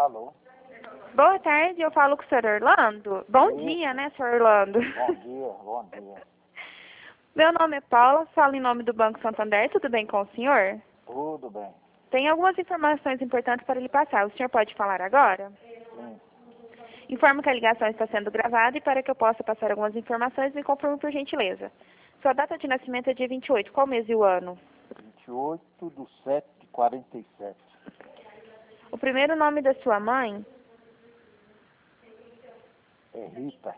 Alô? Boa tarde, eu falo com o senhor Orlando. Bom dia, né, senhor Orlando? Bom dia, bom dia. Meu nome é Paula, falo em nome do Banco Santander, tudo bem com o senhor? Tudo bem. Tem algumas informações importantes para lhe passar. O senhor pode falar agora? Sim. Informo que a ligação está sendo gravada e para que eu possa passar algumas informações, me confirme por gentileza. Sua data de nascimento é dia 28, qual mês e o ano? 28/7/47. O primeiro nome da sua mãe? É Rita.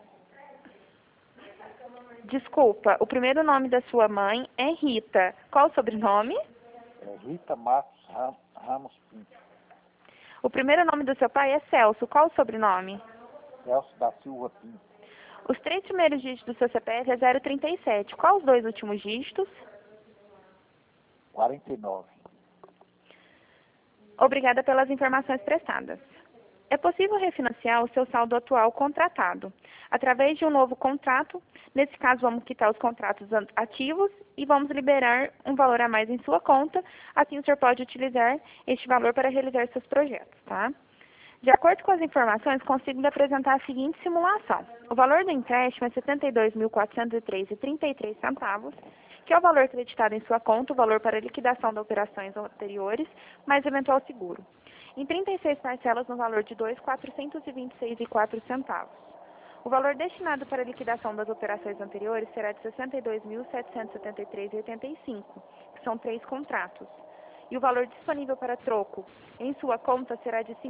Desculpa, o primeiro nome da sua mãe é Rita. Qual o sobrenome? É Rita Marcos Ramos Pinto. O primeiro nome do seu pai é Celso. Qual o sobrenome? Celso da Silva Pinto. Os três primeiros dígitos do seu CPF é 037. Qual os dois últimos dígitos? 49. Obrigada pelas informações prestadas. É possível refinanciar o seu saldo atual contratado através de um novo contrato. Nesse caso, vamos quitar os contratos ativos e vamos liberar um valor a mais em sua conta. Assim, o senhor pode utilizar este valor para realizar seus projetos, tá? De acordo com as informações, consigo lhe apresentar a seguinte simulação. O valor do empréstimo é R$ 72.403,33, que é o valor creditado em sua conta, o valor para liquidação das operações anteriores, mais eventual seguro. Em 36 parcelas no valor de R$ 2.426,04. O valor destinado para a liquidação das operações anteriores será de R$ 62.773,85, que são 3 contratos. E o valor disponível para troco em sua conta será de R$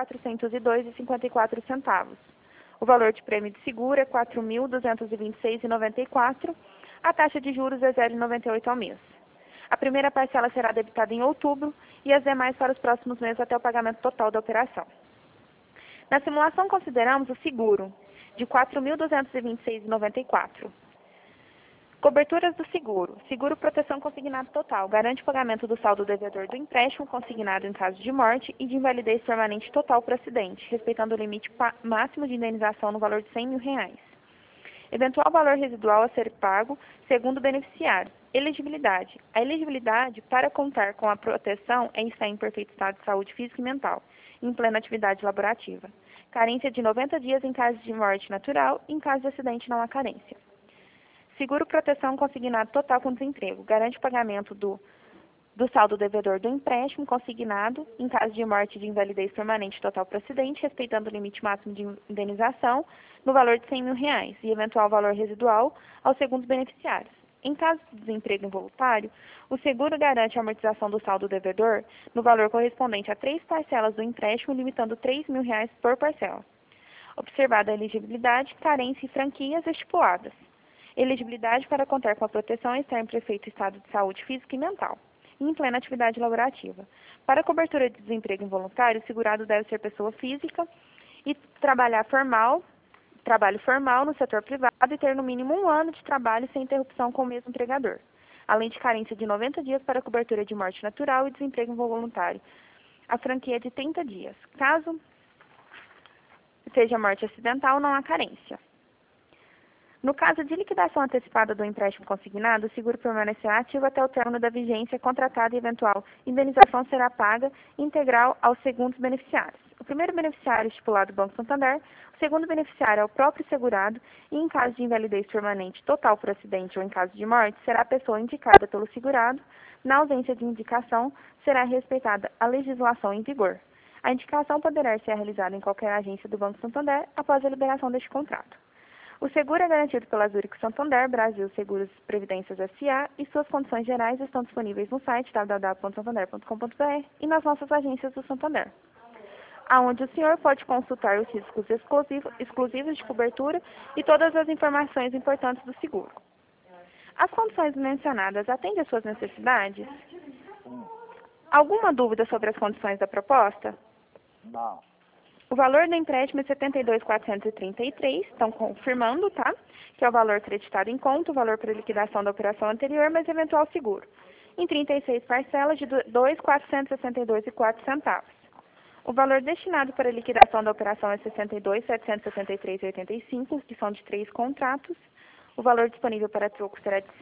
5.402,54. O valor de prêmio de seguro é R$ 4.226,94. A taxa de juros é 0,98 ao mês. A primeira parcela será debitada em outubro e as demais para os próximos meses até o pagamento total da operação. Na simulação, consideramos o seguro de R$ 4.226,94. Coberturas do seguro. Seguro proteção consignado total. Garante o pagamento do saldo devedor do empréstimo consignado em caso de morte e de invalidez permanente total por acidente, respeitando o limite máximo de indenização no valor de R$ 100.000. Eventual valor residual a ser pago segundo o beneficiário. Elegibilidade. A elegibilidade para contar com a proteção é estar em perfeito estado de saúde física e mental, em plena atividade laborativa. Carência de 90 dias em caso de morte natural, em caso de acidente não há carência. Seguro proteção consignado total com desemprego. Garante o pagamento do saldo devedor do empréstimo consignado em caso de morte e de invalidez permanente total por acidente, respeitando o limite máximo de indenização no valor de R$ 100.000 e eventual valor residual aos segundos beneficiários. Em caso de desemprego involuntário, o seguro garante a amortização do saldo devedor no valor correspondente a 3 parcelas do empréstimo, limitando R$ 3.000 por parcela. Observada a elegibilidade, carência e franquias estipuladas. Elegibilidade para contar com a proteção é estar em perfeito estado de saúde física e mental, e em plena atividade laborativa. Para a cobertura de desemprego involuntário, o segurado deve ser pessoa física e trabalho formal no setor privado e ter no mínimo 1 ano de trabalho sem interrupção com o mesmo empregador, além de carência de 90 dias para a cobertura de morte natural e desemprego involuntário. A franquia é de 30 dias. Caso seja morte acidental, não há carência. No caso de liquidação antecipada do empréstimo consignado, o seguro permanecerá ativo até o término da vigência contratada e eventual indenização será paga integral aos segundos beneficiários. O primeiro beneficiário estipulado do Banco Santander, o segundo beneficiário é o próprio segurado e, em caso de invalidez permanente total por acidente ou em caso de morte, será a pessoa indicada pelo segurado. Na ausência de indicação, será respeitada a legislação em vigor. A indicação poderá ser realizada em qualquer agência do Banco Santander após a liberação deste contrato. O seguro é garantido pela Zurich Santander, Brasil Seguros Previdências S.A. e suas condições gerais estão disponíveis no site www.santander.com.br e nas nossas agências do Santander, aonde o senhor pode consultar os riscos exclusivos de cobertura e todas as informações importantes do seguro. As condições mencionadas atendem às suas necessidades? Alguma dúvida sobre as condições da proposta? Não. O valor do empréstimo é R$ 72.433, estão confirmando, tá? Que é o valor creditado em conta, o valor para liquidação da operação anterior, mais eventual seguro. Em 36 parcelas de R$ 2.462,04. O valor destinado para a liquidação da operação é R$ 62.773,85, que são de 3 contratos. O valor disponível para troco será de R$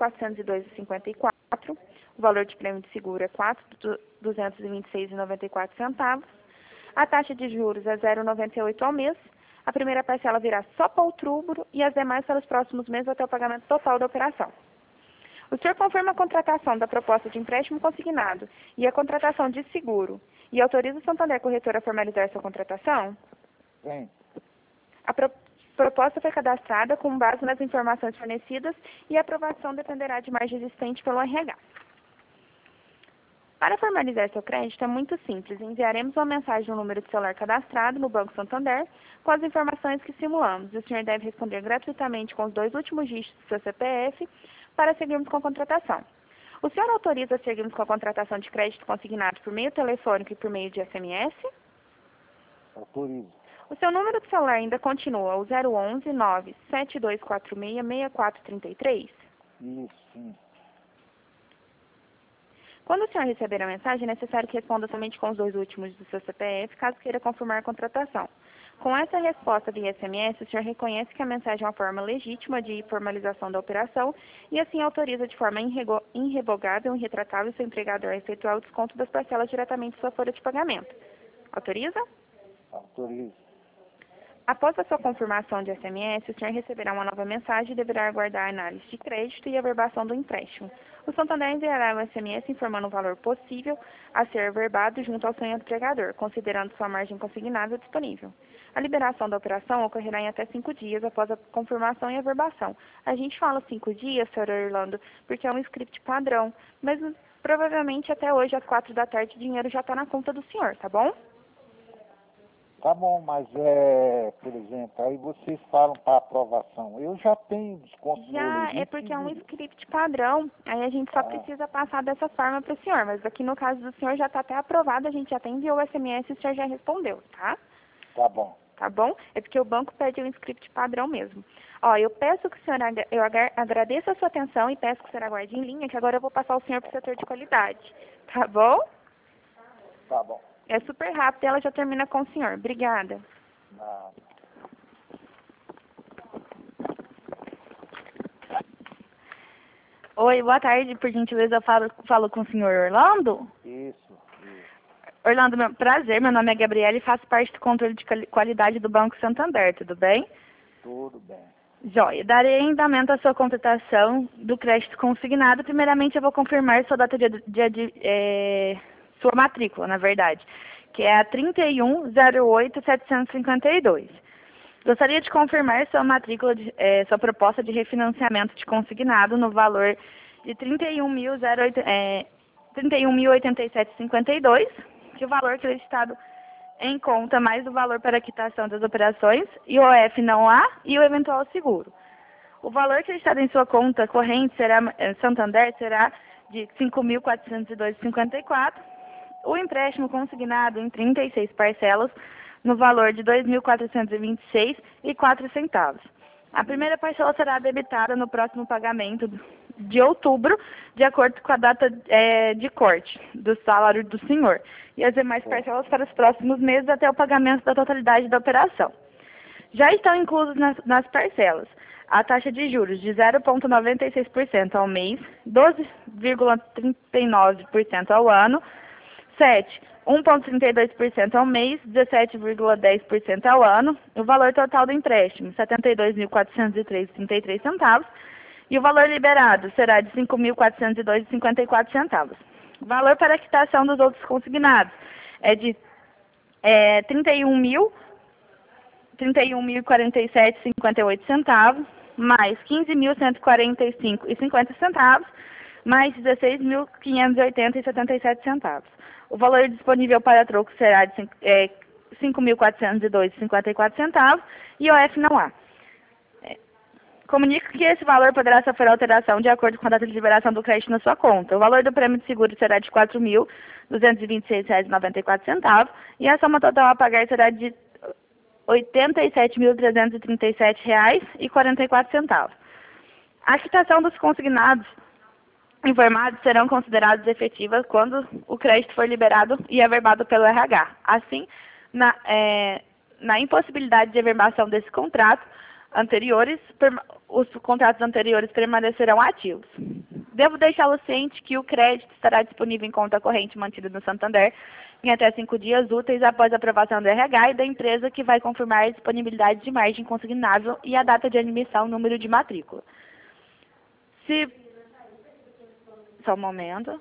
5.402,54. O valor de prêmio de seguro é R$ 4.226,94. A taxa de juros é 0,98 ao mês. A primeira parcela virá só para outubro e as demais para os próximos meses até o pagamento total da operação. O senhor confirma a contratação da proposta de empréstimo consignado e a contratação de seguro e autoriza o Santander Corretora a formalizar sua contratação? Sim. A proposta foi cadastrada com base nas informações fornecidas e a aprovação dependerá de margem existente pelo RH. Para formalizar seu crédito é muito simples. Enviaremos uma mensagem no número de celular cadastrado no Banco Santander com as informações que simulamos. O senhor deve responder gratuitamente com os 2 últimos dígitos do seu CPF para seguirmos com a contratação. O senhor autoriza seguirmos com a contratação de crédito consignado por meio telefônico e por meio de SMS? Autorizo. O seu número de celular ainda continua o 011 97246 6433? Isso, sim. Quando o senhor receber a mensagem, é necessário que responda somente com os 2 últimos do seu CPF, caso queira confirmar a contratação. Com essa resposta via SMS, o senhor reconhece que a mensagem é uma forma legítima de formalização da operação e assim autoriza de forma irrevogável e irretratável seu empregador a efetuar o desconto das parcelas diretamente de sua folha de pagamento. Autoriza? Autorizo. Após a sua confirmação de SMS, o senhor receberá uma nova mensagem e deverá aguardar a análise de crédito e a averbação do empréstimo. O Santander enviará um SMS informando o valor possível a ser averbado junto ao seu empregador, considerando sua margem consignada disponível. A liberação da operação ocorrerá em até 5 dias após a confirmação e averbação. A gente fala 5 dias, Sr. Orlando, porque é um script padrão, mas provavelmente até hoje, às 4 da tarde, o dinheiro já está na conta do senhor, tá bom? Tá bom, mas por exemplo, aí vocês falam para aprovação. Eu já tenho desconto no Já, limite é porque é um script padrão, aí a gente só precisa passar dessa forma para o senhor, mas aqui no caso do senhor já está até aprovado, a gente já até enviou o SMS e o senhor já respondeu, tá? Tá bom. Tá bom? É porque o banco pede um script padrão mesmo. Ó, eu peço que o senhor, eu agradeço a sua atenção e peço que o senhor aguarde em linha, que agora eu vou passar o senhor para o setor de qualidade, tá bom? Tá bom. É super rápido e ela já termina com o senhor. Obrigada. Nada. Oi, boa tarde. Por gentileza, eu falo com o senhor Orlando? Isso. Orlando, prazer. Meu nome é Gabriela e faço parte do controle de qualidade do Banco Santander, tudo bem? Tudo bem. Joia. Darei andamento à sua contratação do crédito consignado. Primeiramente, eu vou confirmar sua data sua matrícula, na verdade, que é a 3108-752. Gostaria de confirmar sua matrícula, sua proposta de refinanciamento de consignado no valor de R$ 31.087,52, que o valor acreditado em conta mais o valor para a quitação das operações, IOF não há e o eventual seguro. O valor acreditado em sua conta corrente Santander será de R$ 5.402,54. O empréstimo consignado em 36 parcelas no valor de R$ 2.426,04. A primeira parcela será debitada no próximo pagamento de outubro, de acordo com a data de corte do salário do senhor, e as demais parcelas para os próximos meses até o pagamento da totalidade da operação. Já estão inclusos nas parcelas a taxa de juros de 0,96% ao mês, 12,39% ao ano, 1,32% ao mês, 17,10% ao ano, o valor total do empréstimo, R$ 72.403,33, e o valor liberado será de R$ 5.402,54. O valor para a quitação dos outros consignados é de R$ 31.047,58, mais R$ 15.145,50, mais R$ 16.580,77. O valor disponível para troco será de R$ 5.402,54 e IOF não há. Comunico que esse valor poderá sofrer alteração de acordo com a data de liberação do crédito na sua conta. O valor do prêmio de seguro será de R$ 4.226,94 e a soma total a pagar será de R$ 87.337,44. A quitação dos consignados informados serão considerados efetivas quando o crédito for liberado e averbado pelo RH. Assim, na impossibilidade de averbação desse contrato, os contratos anteriores permanecerão ativos. Devo deixá-lo ciente que o crédito estará disponível em conta corrente mantida no Santander em até 5 dias úteis após a aprovação do RH e da empresa que vai confirmar a disponibilidade de margem consignável e a data de admissão, número de matrícula. Só um momento.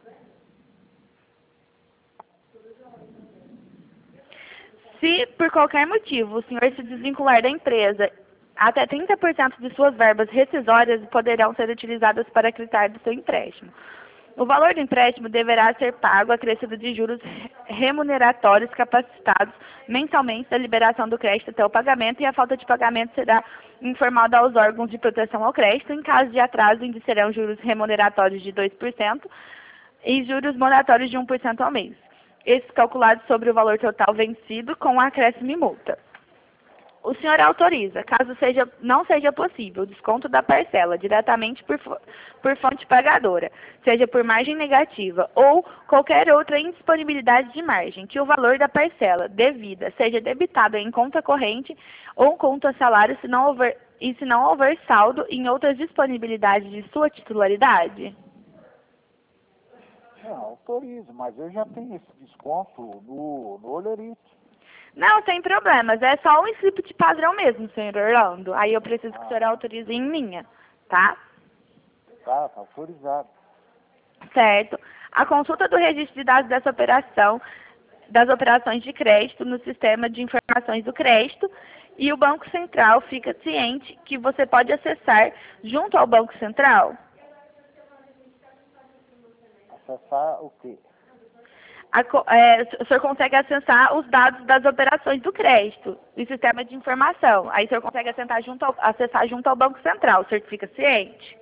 Se, por qualquer motivo, o senhor se desvincular da empresa, até 30% de suas verbas rescisórias poderão ser utilizadas para quitar do seu empréstimo. O valor do empréstimo deverá ser pago acrescido de juros remuneratórios capacitados mensalmente da liberação do crédito até o pagamento, e a falta de pagamento será informada aos órgãos de proteção ao crédito. Em caso de atraso, incidirão juros remuneratórios de 2% e juros moratórios de 1% ao mês. Esses calculados sobre o valor total vencido com acréscimo e multa. O senhor autoriza, caso não seja possível, o desconto da parcela diretamente por fonte pagadora, seja por margem negativa ou qualquer outra indisponibilidade de margem, que o valor da parcela devida seja debitado em conta corrente ou conta salário se não houver saldo em outras disponibilidades de sua titularidade? Não, autorizo, mas eu já tenho esse desconto no Olerite. Não, sem problemas. É só um script padrão mesmo, senhor Orlando. Aí eu preciso que o senhor autorize em linha, tá? Tá autorizado. Certo. A consulta do registro de dados dessa operação, das operações de crédito no sistema de informações do crédito, e o Banco Central fica ciente que você pode acessar junto ao Banco Central. Acessar o quê? O senhor consegue acessar os dados das operações do crédito, do sistema de informação. Aí o senhor consegue acessar junto ao Banco Central. O senhor fica ciente?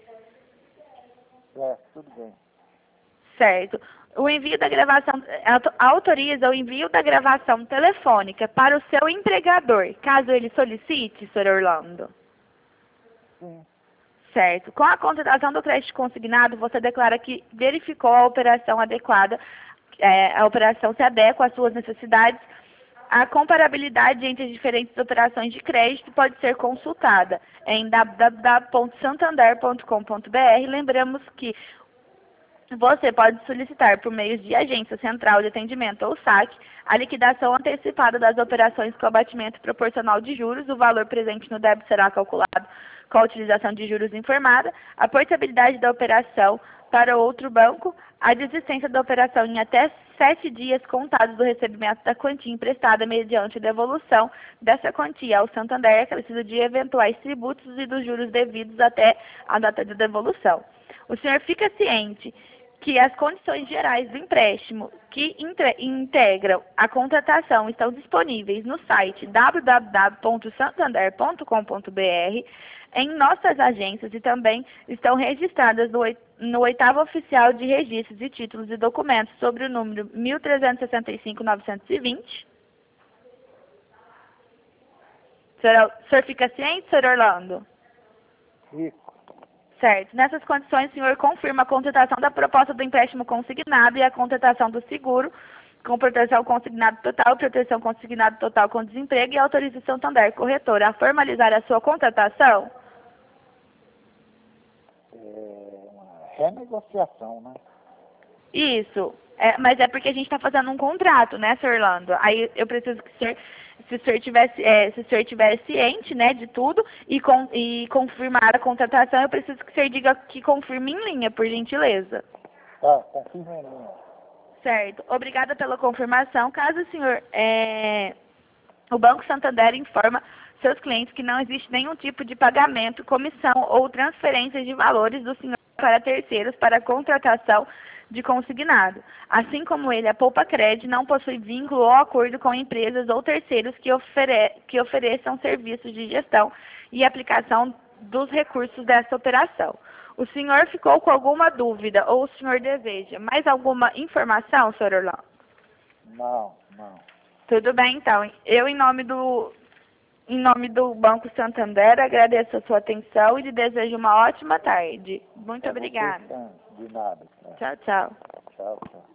Tudo bem. Certo. O envio da gravação, autoriza o envio da gravação telefônica para o seu empregador, caso ele solicite, Sr. Orlando? Sim. Certo. Com a contratação do crédito consignado, você declara que verificou a operação adequada, a operação se adequa às suas necessidades. A comparabilidade entre as diferentes operações de crédito pode ser consultada em www.santander.com.br. Lembramos que você pode solicitar, por meio de agência central de atendimento ou saque, a liquidação antecipada das operações com abatimento proporcional de juros. O valor presente no débito será calculado com a utilização de juros informada, a portabilidade da operação para outro banco, a desistência da operação em até 7 dias contados do recebimento da quantia emprestada mediante devolução dessa quantia ao Santander, acrescido de eventuais tributos e dos juros devidos até a data de devolução. O senhor fica ciente que as condições gerais do empréstimo que integram a contratação estão disponíveis no site www.santander.com.br, em nossas agências, e também estão registradas no 8º Oficial de Registros de Títulos e Documentos sobre o número 1365-920. O senhor fica ciente, Sr. Orlando? Fico. Certo. Nessas condições, o senhor confirma a contratação da proposta do empréstimo consignado e a contratação do seguro, com proteção consignado total, proteção consignado total com desemprego, e autoriza o Santander Corretora a formalizar a sua contratação? Uma renegociação, né? Isso. Mas é porque a gente está fazendo um contrato, né, Sr. Orlando? Aí eu preciso que o senhor, se o senhor tiver ciente, né, de tudo e confirmar a contratação, eu preciso que o senhor diga que confirme em linha, por gentileza. Tá, confirma em linha. Certo. Obrigada pela confirmação. Caso o senhor... O Banco Santander informa seus clientes que não existe nenhum tipo de pagamento, comissão ou transferência de valores do senhor para terceiros para contratação de consignado. Assim como ele, a Poupa Cred não possui vínculo ou acordo com empresas ou terceiros que ofereçam serviços de gestão e aplicação dos recursos dessa operação. O senhor ficou com alguma dúvida ou o senhor deseja mais alguma informação, Sr. Orlando? Não. Tudo bem, então. Eu, em nome do Banco Santander, agradeço a sua atenção e lhe desejo uma ótima tarde. Muito obrigada. De nada. Tchau, tchau. Tchau.